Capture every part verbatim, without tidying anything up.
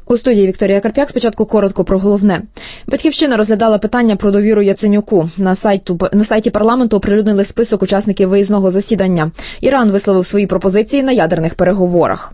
У студії Вікторія Карп'як. Спочатку коротко про головне. Батьківщина розглядала питання про довіру Яценюку. На, сайту, на сайті парламенту оприлюднили список учасників виїзного засідання. Іран висловив свої пропозиції на ядерних переговорах.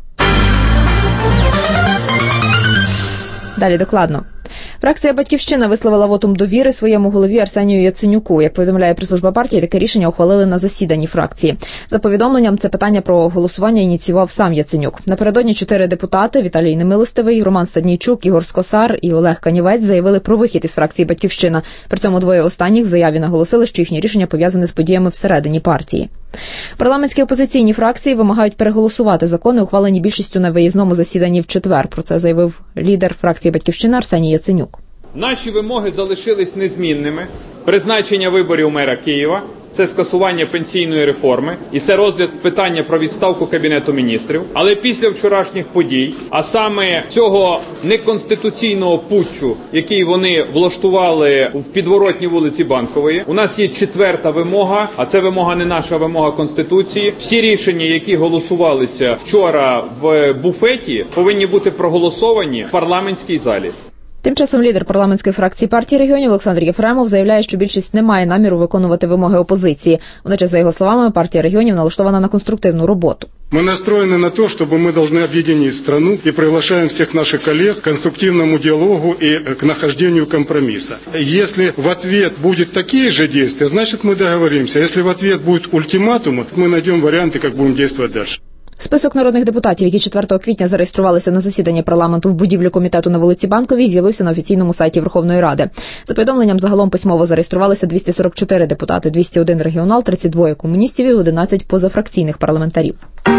Далі докладно. Фракція «Батьківщина» висловила вотум довіри своєму голові Арсенію Яценюку. Як повідомляє прес-служба партії, таке рішення ухвалили на засіданні фракції. За повідомленням, це питання про голосування ініціював сам Яценюк. Напередодні чотири депутати – Віталій Немилостивий, Роман Стаднійчук, Ігор Скосар і Олег Канівець – заявили про вихід із фракції «Батьківщина». При цьому двоє останніх в заяві наголосили, що їхнє рішення пов'язане з подіями всередині партії. Парламентські опозиційні фракції вимагають переголосувати закони, ухвалені більшістю на виїзному засіданні в четвер. Про це заявив лідер фракції «Батьківщина» Арсеній Яценюк. Наші вимоги залишились незмінними. Призначення виборів мера Києва, це скасування пенсійної реформи і це розгляд питання про відставку Кабінету міністрів. Але після вчорашніх подій, а саме цього неконституційного путчу, який вони влаштували в підворотній вулиці Банкової, у нас є четверта вимога, а це вимога не наша, вимога Конституції. Всі рішення, які голосувалися вчора в буфеті, повинні бути проголосовані в парламентській залі. Тим часом лідер парламентської фракції партії регіонів Олександр Єфремов заявляє, що більшість не має наміру виконувати вимоги опозиції. Водночас, за його словами, партія регіонів налаштована на конструктивну роботу. Мы настроены на то, чтобы мы должны объединить страну и приглашаем всех наших коллег к конструктивному диалогу и к нахождению компромисса. Если в ответ будут такие же действия, значит мы договоримся. Если в ответ будет ультиматум, мы найдем варианты, как будем действовать дальше. Список народних депутатів, які четвертого квітня зареєструвалися на засіданні парламенту в будівлі комітету на вулиці Банковій, з'явився на офіційному сайті Верховної Ради. За повідомленням, загалом письмово зареєструвалися двісті сорок чотири депутати, двісті один регіонал, тридцять два комуністів і одинадцять позафракційних парламентарів.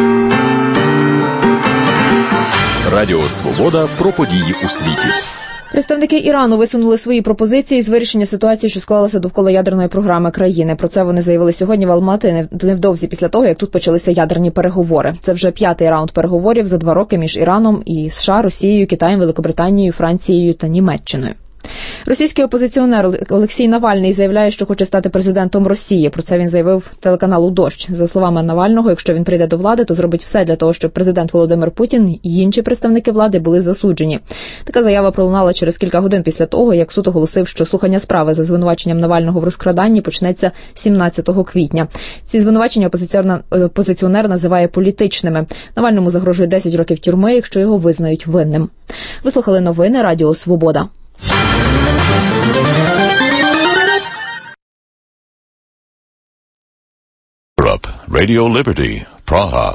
Радіо «Свобода» про події у світі. Представники Ірану висунули свої пропозиції з вирішення ситуації, що склалася довкола ядерної програми країни. Про це вони заявили сьогодні в Алматі, невдовзі після того, як тут почалися ядерні переговори. Це вже п'ятий раунд переговорів за два роки між Іраном і США, Росією, Китаєм, Великобританією, Францією та Німеччиною. Російський опозиціонер Олексій Навальний заявляє, що хоче стати президентом Росії. Про це він заявив телеканалу «Дощ». За словами Навального, якщо він прийде до влади, то зробить все для того, щоб президент Володимир Путін і інші представники влади були засуджені. Така заява пролунала через кілька годин після того, як суд оголосив, що слухання справи за звинуваченням Навального в розкраданні почнеться сімнадцятого квітня. Ці звинувачення опозиціонер називає політичними. Навальному загрожує десять років тюрми, якщо його визнають винним. Ви слухали новини Радіо «Свобода». Radio Liberty, Praha.